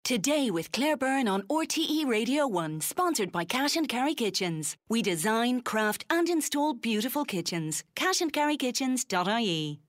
Today with Claire Byrne on RTE Radio 1, sponsored by Cash and Carry Kitchens. We design, craft and install beautiful kitchens. cashandcarrykitchens.ie.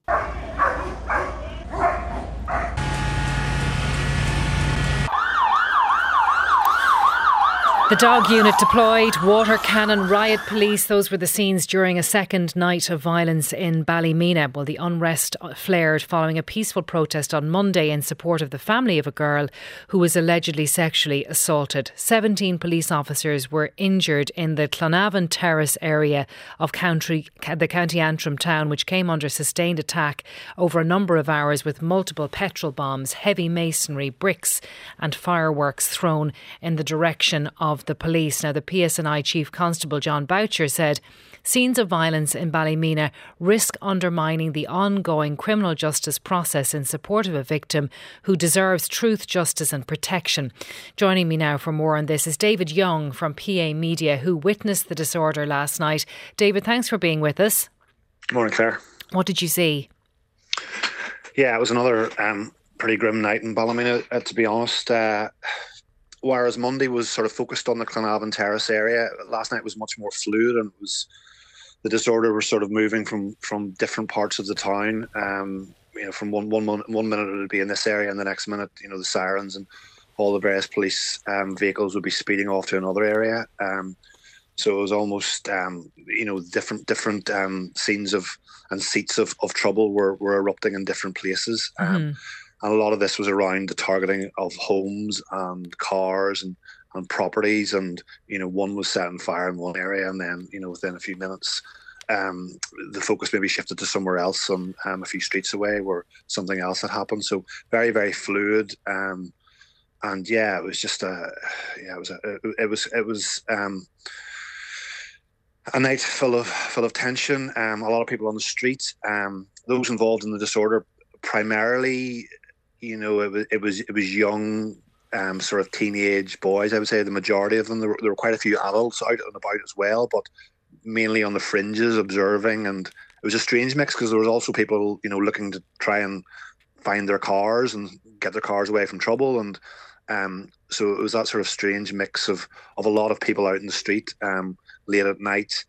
The dog unit deployed, water cannon, riot police. Those were the scenes during a second night of violence in Ballymena. Well, the unrest flared following a peaceful protest on Monday in support of the family of a girl who was allegedly sexually assaulted. 17 police officers were injured in the Clonavon Terrace area of the County Antrim town, which came under sustained attack over a number of hours with multiple petrol bombs, heavy masonry, bricks and fireworks thrown in the direction of the police. Now, the PSNI Chief Constable John Boucher said scenes of violence in Ballymena risk undermining the ongoing criminal justice process in support of a victim who deserves truth, justice and protection. Joining me now for more on this is David Young from PA Media, who witnessed the disorder last night. David, thanks for being with us. Good morning, Claire. What did you see? Yeah, it was another pretty grim night in Ballymena, to be honest. Whereas Monday was sort of focused on the Clonavon Terrace area, last night was much more fluid, and the disorder was sort of moving from different parts of the town. From one minute it would be in this area, and the next minute, the sirens and all the various police vehicles would be speeding off to another area. So it was almost, different scenes and seats of trouble were erupting in different places. And a lot of this was around the targeting of homes and cars and properties. And, one was set on fire in one area, and then, within a few minutes, the focus maybe shifted to somewhere else and a few streets away where something else had happened. So very, very fluid. And yeah, it was just a night full of tension. A lot of people on the street. Those involved in the disorder primarily, it was young, sort of teenage boys. I would say the majority of them. There were quite a few adults out and about as well, but mainly on the fringes observing. And it was a strange mix because there was also people, looking to try and find their cars and get their cars away from trouble. And so it was that sort of strange mix of a lot of people out in the street late at night.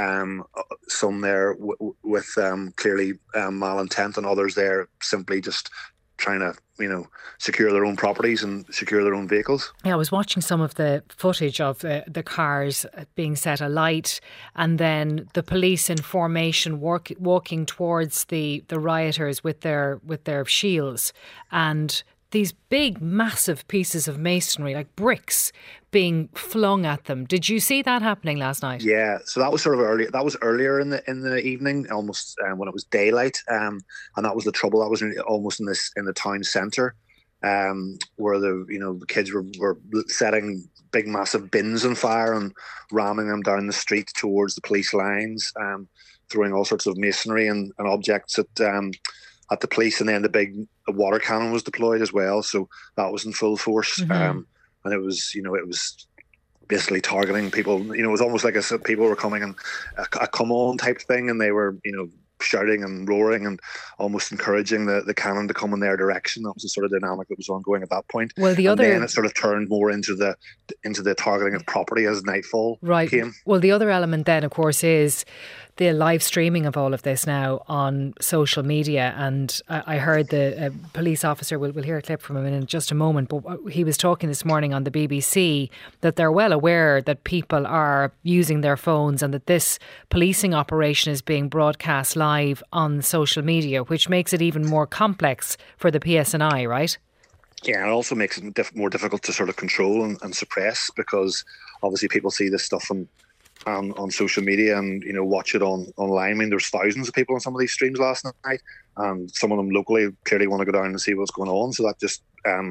Some there with clearly malintent, and others there simply just trying to, secure their own properties and secure their own vehicles. Yeah, I was watching some of the footage of the cars being set alight, and then the police in formation walking towards the rioters with their shields, and these big, massive pieces of masonry, like bricks, being flung at them. Did you see that happening last night? Yeah, so that was sort of early. That was earlier in the evening, almost when it was daylight, and that was the trouble. That was almost in the town centre, where the kids were setting big, massive bins on fire and ramming them down the street towards the police lines, throwing all sorts of masonry and objects at the police, and then the big water cannon was deployed as well. So that was in full force. And it was basically targeting people. It was almost like people were coming and a come on type thing, and they were, shouting and roaring and almost encouraging the cannon to come in their direction. That was the sort of dynamic that was ongoing at that point. Well, then it sort of turned more into the targeting of property as nightfall came. Well, the other element then, of course, is the live streaming of all of this now on social media. And I heard the police officer, we'll hear a clip from him in just a moment, but he was talking this morning on the BBC that they're well aware that people are using their phones and that this policing operation is being broadcast live on social media, which makes it even more complex for the PSNI, right? Yeah, it also makes it more difficult to sort of control and suppress, because obviously people see this stuff on social media and watch it online. I mean, there's thousands of people on some of these streams last night, and some of them locally clearly want to go down and see what's going on. So that just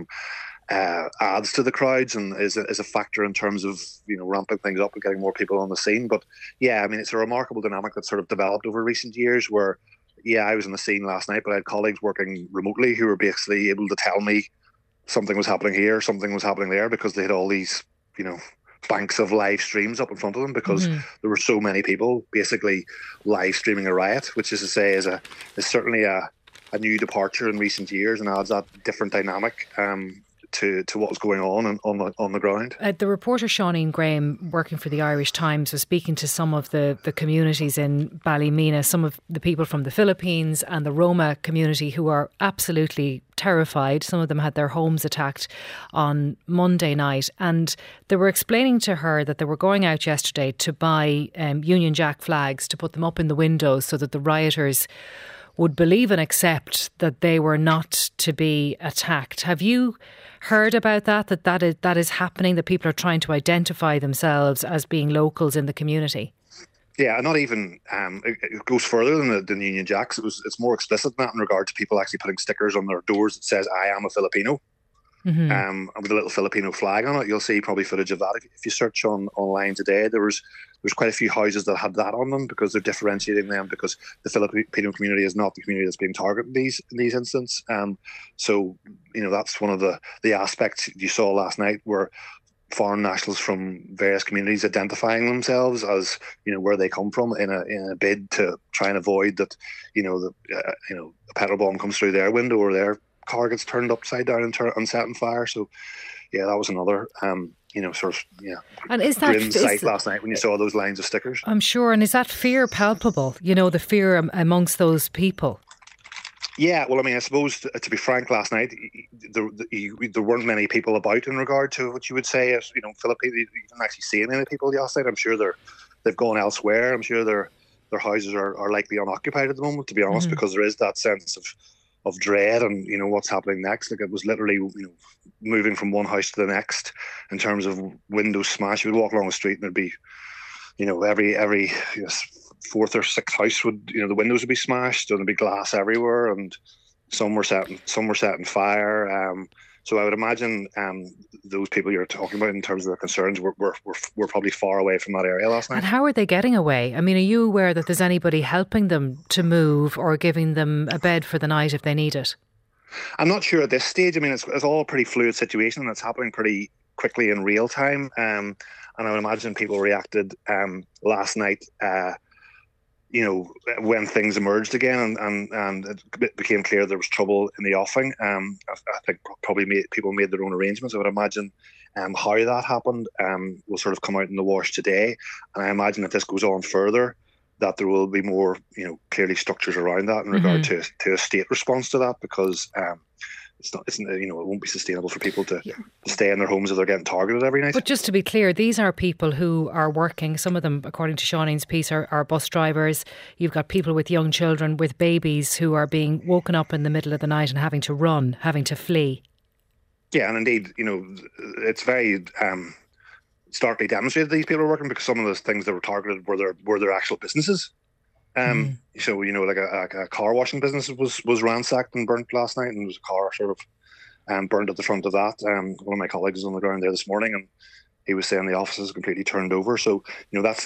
adds to the crowds and is a factor in terms of ramping things up and getting more people on the scene. But yeah, I mean, it's a remarkable dynamic that's sort of developed over recent years. Where I was on the scene last night, but I had colleagues working remotely who were basically able to tell me something was happening here, something was happening there, because they had all these banks of live streams up in front of them, because there were so many people basically live streaming a riot, which is to say is certainly a new departure in recent years and adds that different dynamic to what was going on the ground. The reporter Seaneen Graham, working for the Irish Times, was speaking to some of the communities in Ballymena, some of the people from the Philippines and the Roma community who are absolutely terrified. Some of them had their homes attacked on Monday night, and they were explaining to her that they were going out yesterday to buy Union Jack flags to put them up in the windows so that the rioters would believe and accept that they were not to be attacked. Have you heard about that is happening, that people are trying to identify themselves as being locals in the community? Yeah, not even, it goes further than the Union Jacks. It's more explicit than that in regard to people actually putting stickers on their doors that says, "I am a Filipino." With a little Filipino flag on it. You'll see probably footage of that if you search online today. There's quite a few houses that had that on them because they're differentiating them, because the Filipino community is not the community that's being targeted in these incidents. So that's one of the aspects you saw last night, where foreign nationals from various communities identifying themselves as where they come from in a bid to try and avoid that a petrol bomb comes through their window or their car gets turned upside down and set on fire. So yeah, that was another and is that grim sight last night when you saw those lines of stickers. I'm sure. And is that fear palpable? The fear amongst those people? Yeah, well, I mean, I suppose, to be frank, last night there weren't many people about in regard to what you would say as Philippines. You didn't actually see any people last night. I'm sure they've gone elsewhere. I'm sure their houses are likely unoccupied at the moment, to be honest, because there is that sense of dread and what's happening next. Like, it was literally moving from one house to the next in terms of windows smashed. You would walk along the street and there'd be every fourth or sixth house would the windows would be smashed and there'd be glass everywhere, and some were set in fire. So I would imagine those people you're talking about in terms of their concerns were probably far away from that area last night. And how are they getting away? I mean, are you aware that there's anybody helping them to move or giving them a bed for the night if they need it? I'm not sure at this stage. I mean, it's all a pretty fluid situation and it's happening pretty quickly in real time. And I would imagine people reacted last night when things emerged again and it became clear there was trouble in the offing. I think probably people made their own arrangements. I would imagine how that happened will sort of come out in the wash today. And I imagine if this goes on further, that there will be more, clearly structures around that in regard to a state response to that, because it won't be sustainable for people to stay in their homes if they're getting targeted every night. But just to be clear, these are people who are working. Some of them, according to Seaneen's piece, are bus drivers. You've got people with young children, with babies, who are being woken up in the middle of the night and having to run, having to flee. Yeah, and indeed, it's very starkly demonstrated these people are working, because some of those things that were targeted were their actual businesses. So like a car washing business was ransacked and burnt last night, and there was a car sort of burned at the front of that. One of my colleagues was on the ground there this morning, and he was saying the office is completely turned over. So that's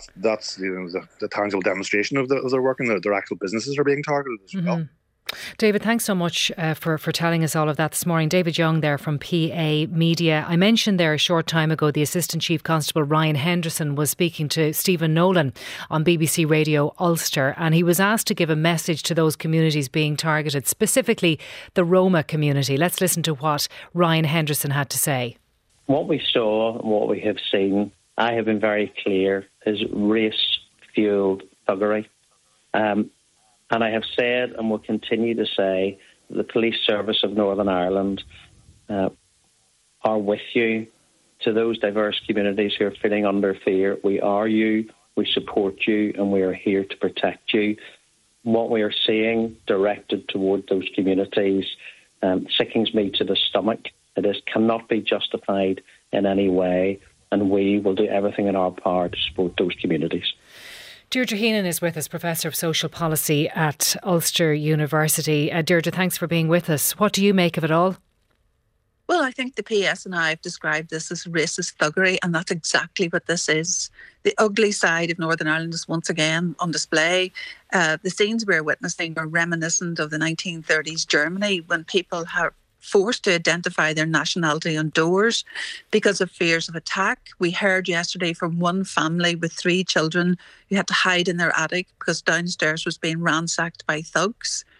the tangible demonstration of their work, and their actual businesses are being targeted as well. David, thanks so much for telling us all of that this morning. David Young there from PA Media. I mentioned there a short time ago the Assistant Chief Constable Ryan Henderson was speaking to Stephen Nolan on BBC Radio Ulster, and he was asked to give a message to those communities being targeted, specifically the Roma community. Let's listen to what Ryan Henderson had to say. What we saw and what we have seen, I have been very clear, is race-fuelled thuggery. And I have said and will continue to say that the Police Service of Northern Ireland are with you. To those diverse communities who are feeling under fear, we are you, we support you, and we are here to protect you. What we are seeing directed toward those communities sickens me to the stomach. It cannot be justified in any way, and we will do everything in our power to support those communities. Deirdre Heenan is with us, Professor of Social Policy at Ulster University. Deirdre, thanks for being with us. What do you make of it all? Well, I think the PS and I have described this as racist thuggery, and that's exactly what this is. The ugly side of Northern Ireland is once again on display. The scenes we're witnessing are reminiscent of the 1930s Germany, when people have forced to identify their nationality on doors because of fears of attack. We heard yesterday from one family with 3 children who had to hide in their attic because downstairs was being ransacked by thugs.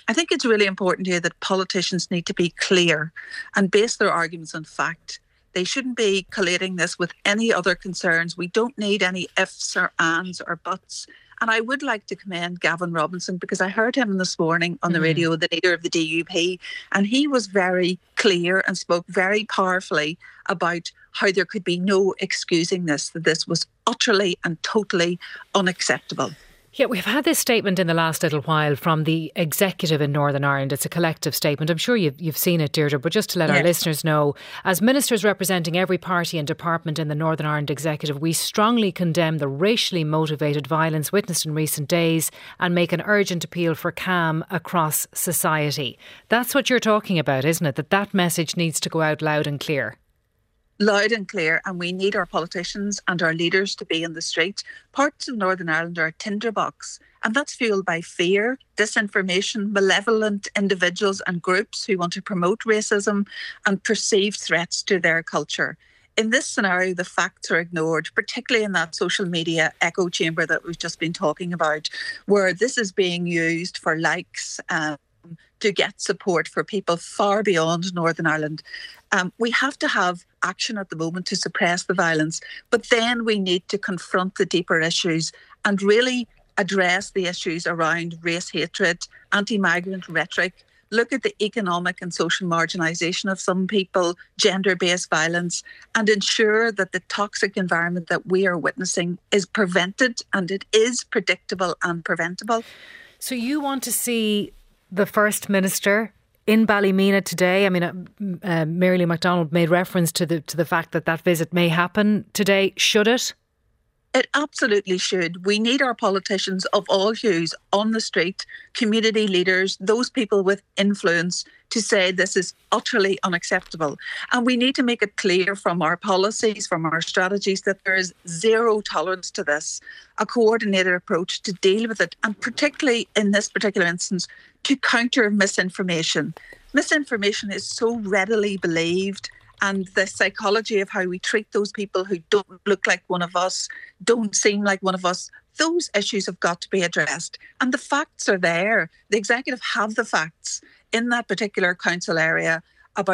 I think it's really important here that politicians need to be clear and base their arguments on fact. They shouldn't be collating this with any other concerns. We don't need any ifs or ands or buts. And I would like to commend Gavin Robinson, because I heard him this morning on the radio, the leader of the DUP, and he was very clear and spoke very powerfully about how there could be no excusing this, that this was utterly and totally unacceptable. Yeah, we've had this statement in the last little while from the executive in Northern Ireland. It's a collective statement. I'm sure you've seen it, Deirdre, but just to let our listeners know, as ministers representing every party and department in the Northern Ireland executive, we strongly condemn the racially motivated violence witnessed in recent days and make an urgent appeal for calm across society. That's what you're talking about, isn't it? That message needs to go out loud and clear. Loud and clear, and we need our politicians and our leaders to be in the street. Parts of Northern Ireland are a tinderbox, and that's fuelled by fear, disinformation, malevolent individuals and groups who want to promote racism and perceived threats to their culture. In this scenario, the facts are ignored, particularly in that social media echo chamber that we've just been talking about, where this is being used for likes, to get support for people far beyond Northern Ireland. We have to have action at the moment to suppress the violence, but then we need to confront the deeper issues and really address the issues around race hatred, anti-migrant rhetoric, look at the economic and social marginalisation of some people, gender-based violence, and ensure that the toxic environment that we are witnessing is prevented, and it is predictable and preventable. So you want to see the First Minister in Ballymena today? I mean, Mary Lou McDonald made reference to the fact that visit may happen today. Should it? It absolutely should. We need our politicians of all hues on the street, community leaders, those people with influence, to say this is utterly unacceptable. And we need to make it clear from our policies, from our strategies, that there is zero tolerance to this, a coordinated approach to deal with it, and particularly in this particular instance, to counter misinformation. Misinformation is so readily believed, and the psychology of how we treat those people who don't look like one of us, don't seem like one of us, those issues have got to be addressed. And the facts are there. The executive have the facts. In that particular council area, about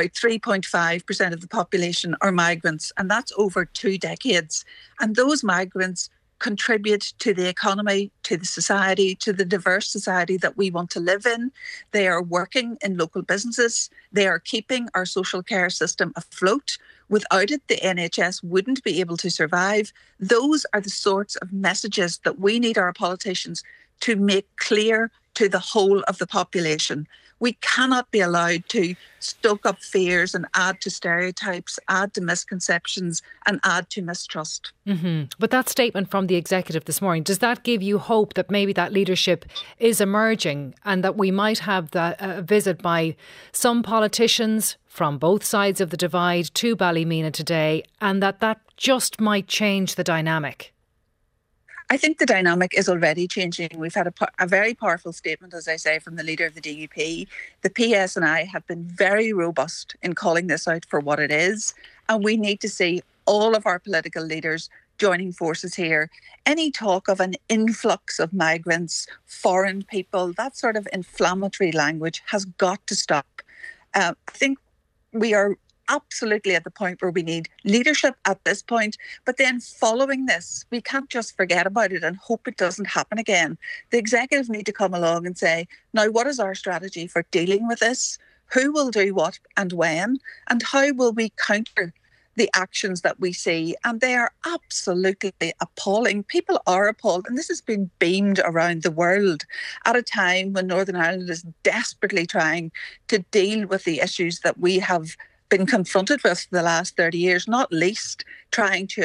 3.5% of the population are migrants, and that's over 2 decades. And those migrants contribute to the economy, to the society, to the diverse society that we want to live in. They are working in local businesses. They are keeping our social care system afloat. Without it, the NHS wouldn't be able to survive. Those are the sorts of messages that we need our politicians to make clear to the whole of the population. We cannot be allowed to stoke up fears and add to stereotypes, add to misconceptions and add to mistrust. Mm-hmm. But that statement from the executive this morning, does that give you hope that maybe that leadership is emerging and that we might have that visit by some politicians from both sides of the divide to Ballymena today, and that just might change the dynamic? I think the dynamic is already changing. We've had a very powerful statement, as I say, from the leader of the DUP. The PS and I have been very robust in calling this out for what it is. And we need to see all of our political leaders joining forces here. Any talk of an influx of migrants, foreign people, that sort of inflammatory language has got to stop. I think we are absolutely at the point where we need leadership at this point, but then following this, we can't just forget about it and hope it doesn't happen again. The executive need to come along and say, now what is our strategy for dealing with this? Who will do what and when? And how will we counter the actions that we see? And they are absolutely appalling. People are appalled, and this has been beamed around the world at a time when Northern Ireland is desperately trying to deal with the issues that we have been confronted with for the last 30 years, not least trying to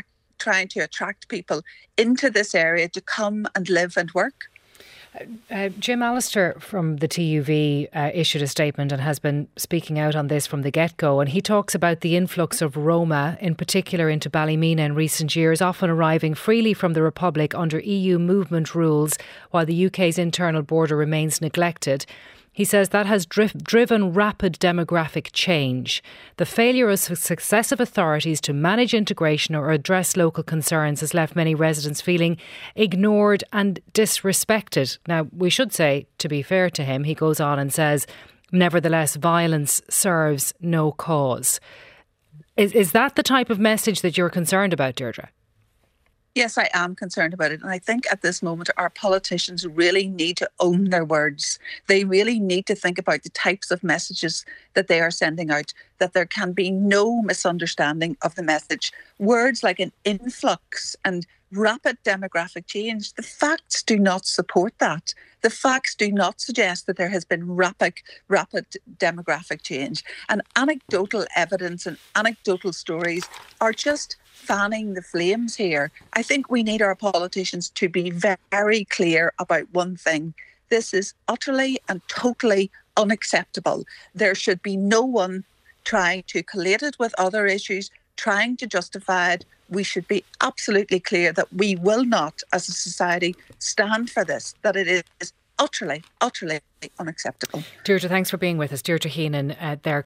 attract people into this area to come and live and work. Jim Allister from the TUV issued a statement and has been speaking out on this from the get-go, and he talks about the influx of Roma, in particular into Ballymena in recent years, often arriving freely from the Republic under EU movement rules while the UK's internal border remains neglected. He says that has driven rapid demographic change. The failure of successive authorities to manage integration or address local concerns has left many residents feeling ignored and disrespected. Now, we should say, to be fair to him, he goes on and says, nevertheless, violence serves no cause. Is that the type of message that you're concerned about, Deirdre? Yes, I am concerned about it. And I think at this moment, our politicians really need to own their words. They really need to think about the types of messages that they are sending out, that there can be no misunderstanding of the message. Words like an influx and rapid demographic change, the facts do not support that. The facts do not suggest that there has been rapid demographic change. And anecdotal evidence and anecdotal stories are just fanning the flames here. I think we need our politicians to be very clear about one thing. This is utterly and totally unacceptable. There should be no one trying to collate it with other issues, trying to justify it. We should be absolutely clear that we will not, as a society, stand for this, that it is utterly, utterly unacceptable. Deirdre, thanks for being with us. Deirdre Heenan there.